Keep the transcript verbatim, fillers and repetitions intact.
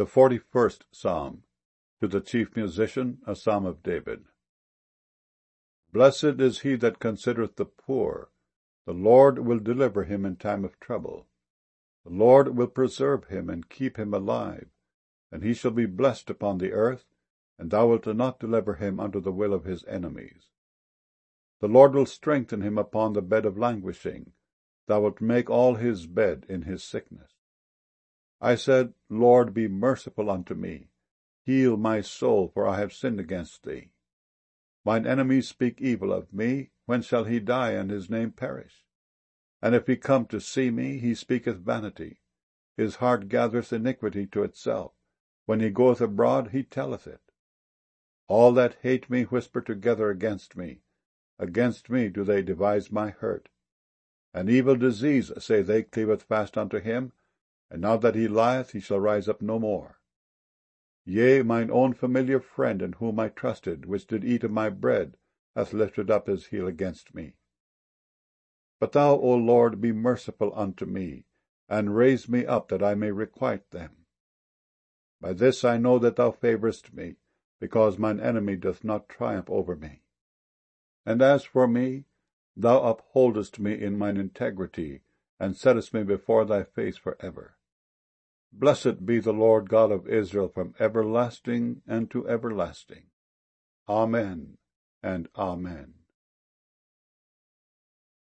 The forty-first Psalm. To the chief musician, a psalm of David. Blessed is he that considereth the poor. The Lord will deliver him in time of trouble. The Lord will preserve him and keep him alive, and he shall be blessed upon the earth, and thou wilt not deliver him unto the will of his enemies. The Lord will strengthen him upon the bed of languishing. Thou wilt make all his bed in his sickness. I said, Lord, be merciful unto me. Heal my soul, for I have sinned against thee. Mine enemies speak evil of me. When shall he die, and his name perish? And if he come to see me, he speaketh vanity. His heart gathereth iniquity to itself. When he goeth abroad, he telleth it. All that hate me whisper together against me. Against me do they devise my hurt. An evil disease, say they, cleaveth fast unto him, and now that he lieth, he shall rise up no more. Yea, mine own familiar friend, in whom I trusted, which did eat of my bread, hath lifted up his heel against me. But thou, O Lord, be merciful unto me, and raise me up, that I may requite them. By this I know that thou favourest me, because mine enemy doth not triumph over me. And as for me, thou upholdest me in mine integrity, and settest me before thy face for ever. Blessed be the Lord God of Israel from everlasting and to everlasting. Amen and Amen.